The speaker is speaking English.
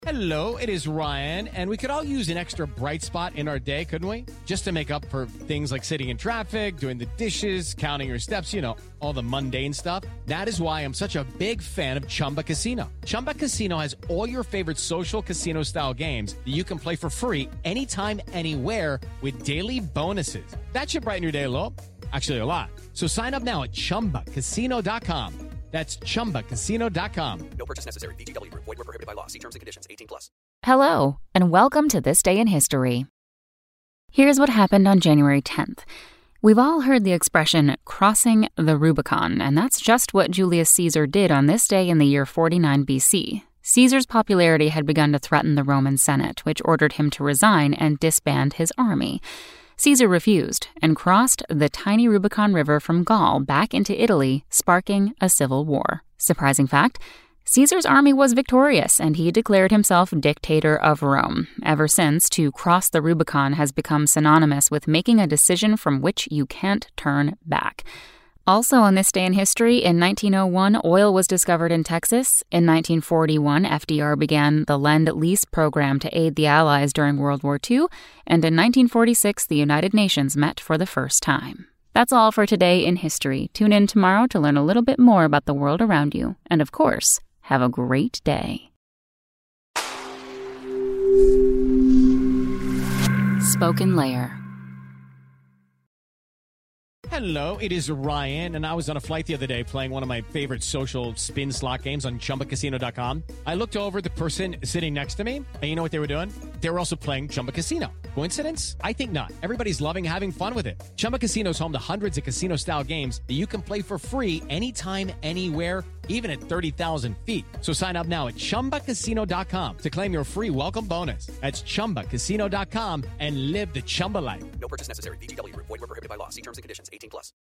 Hello, it is Ryan, and we could all use an extra bright spot in our day, couldn't we? Just to make up for things like sitting in traffic, doing the dishes, counting your steps, all the mundane stuff. That is why I'm such a big fan of Chumba Casino. Chumba Casino has all your favorite social casino-style games that you can play for free anytime, anywhere with daily bonuses. That should brighten your day a little. Actually, a lot. So sign up now at ChumbaCasino.com. That's ChumbaCasino.com. No purchase necessary. VGW Group. Void where prohibited by law. See terms and conditions. 18+. Hello, and welcome to This Day in History. Here's what happened on January 10th. We've all heard the expression, crossing the Rubicon, and that's just what Julius Caesar did on this day in the year 49 BC. Caesar's popularity had begun to threaten the Roman Senate, which ordered him to resign and disband his army. Caesar refused and crossed the tiny Rubicon River from Gaul back into Italy, sparking a civil war. Surprising fact, Caesar's army was victorious, and he declared himself dictator of Rome. Ever since, to cross the Rubicon has become synonymous with making a decision from which you can't turn back. Also on this day in history, in 1901, oil was discovered in Texas. In 1941, FDR began the Lend-Lease program to aid the Allies during World War II, and in 1946, the United Nations met for the first time. That's all for today in history. Tune in tomorrow to learn a little bit more about the world around you. And of course, have a great day. Spoken Layer. Hello, it is Ryan, and I was on a flight the other day playing one of my favorite social spin slot games on ChumbaCasino.com. I looked over at the person sitting next to me, and you know what they were doing? They were also playing Chumba Casino. Coincidence? I think not. Everybody's loving having fun with it. Chumba Casino is home to hundreds of casino-style games that you can play for free anytime, anywhere, even at 30,000 feet. So sign up now at ChumbaCasino.com to claim your free welcome bonus. That's ChumbaCasino.com and live the Chumba life. No purchase necessary. VGW Group. Void where prohibited by law. See terms and conditions. 18+.